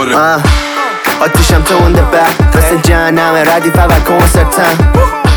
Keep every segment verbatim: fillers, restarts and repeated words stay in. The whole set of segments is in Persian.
آره آتیشم تو اونده بک مثل جهنم ردیف اول کنسرتم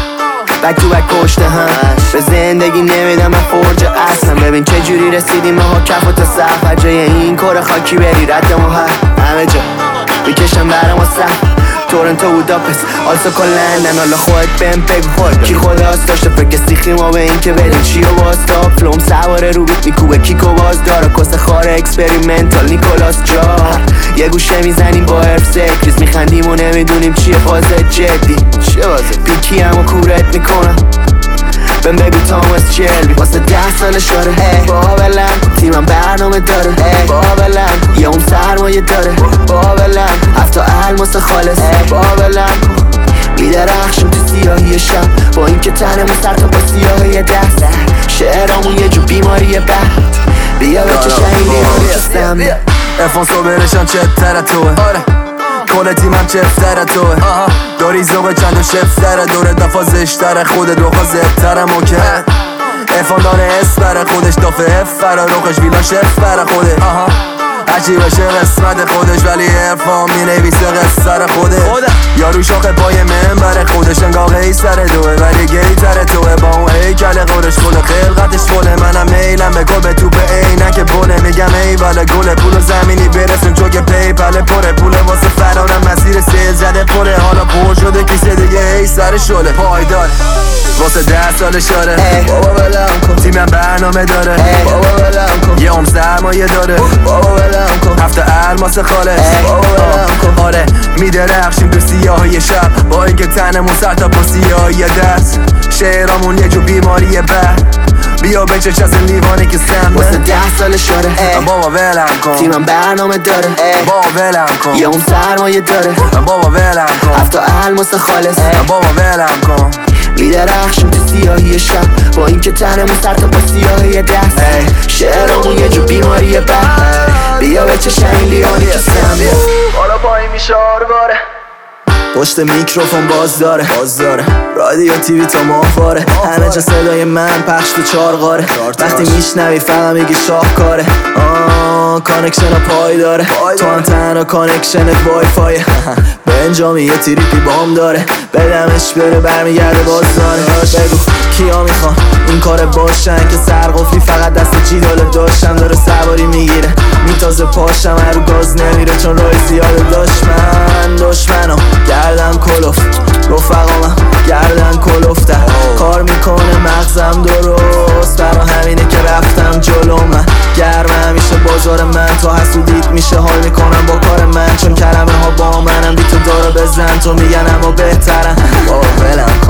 بک تو بک کشته هم به زندگی نمیدم من فرج اصلا ببین چه جوری رسیدیم ما کف و تا سقف جای این کار خاکی بری ردمون هر همه جا میکشم برم و سخت تورنتو و بوداپست آلسا کلندن حالا خودت بهم بگو خود کی خداست داشته فکر سیخی ما به این که بریم چی و باستا فلوم سواره رو بیت میکوبه کیکو باز داره کس خاره اکسپریمنتال نیکولاس جا یه گوشه میزنیم با حرف سکریز میخندیم و نمیدونیم چیه فازه جدی چیه بازه پیکی هم و کورت میکنم بهم بگو تامس چلبی واسه ده سال شاره بابلم تیمم برنامه داره بابلم یه اون سرمایه داره بابلم هفتا الماس خالص بابلم میدرخشم تو سیاهی شب با این که تنمون سر تا با سیاهی دست شعرامون یه جو بیماریه بد بیا به چه شهیلی هستم افان صبرشم چه تره توه کل تیمم چفتره توه داری زوغ چند و شفتره دوره دفا زشتره خودت روخا زدتره موکه افان داره اسفره خودش دافه افره روخش ویلا شفره خوده هرچی باشه قسمت خودش ولی ارفان می نویسه قصر خوده یارو شاخه پای منبره خودش انگاه قیصر دوه ولی گیتر توه با اون هیکل قورش فله خلقتش فله منم میلم به گل به توپ اینه که بله میگم ای وله گل پول زمینی برسون چون که پی پله پره پوله واسه فرانم مسیر سیل زده پره حالا پر شده کیسه دیگه ای سر شله پایدار واسه ده سال شاره بابا بلم کن تیمم برنامه داره بابا بلم کن یه عمر سرمایه داره بابا بلم کن هفته الماس خالص بابا بلم کن آره میدرخشیم تو سیاهی شب با اینکه تنمون سر تا با سیاهی دست شعرامون یه جو بیماریه بد بیا بچش از لیوانی که سمه واسه ده سال شاره بابا ولم کن تیمم برنامه داره بابا ولم کن یه اون سرمایه داره بابا ولم کن هفتا الماس خالص بابا ولم کن میدرخشم تو سیاهی شب با اینکه تنمون سر تا با سیاهی دست شعرامون یه جو بیماریه بد بیا به چه این لیوانی که سمه بالا پایین میشه آرواره پشت میکروفون باز داره باز داره رادیو تیوی تا ماهواره همه جا صدای من پخش تو چارقاره وقتی میشنوی فقط میگی شاهکاره آه کانکشن پای داره تو هم تنها کانکشنت وای فای بنجامی یه تریپی بام داره بدمش بره برمیگرده باز داره بگو کیا میخوان این کار باشن که سرقفلی فقط دست جیداله داشتم داره سواری میگیره میتازه پاشم هر رو گاز نمیره چون رای زیاده دشمن دشمنم گردن کلوف رفقامم گردن کلوفتن کار میکنه مغزم درست برا همینه که رفتم جلو من گرمه همیشه بازار من تا حسودیت میشه حال میکنم با کار من چون کلمه ها با منم بی تو داره بزن تو میگن اما بهترم بابا ولم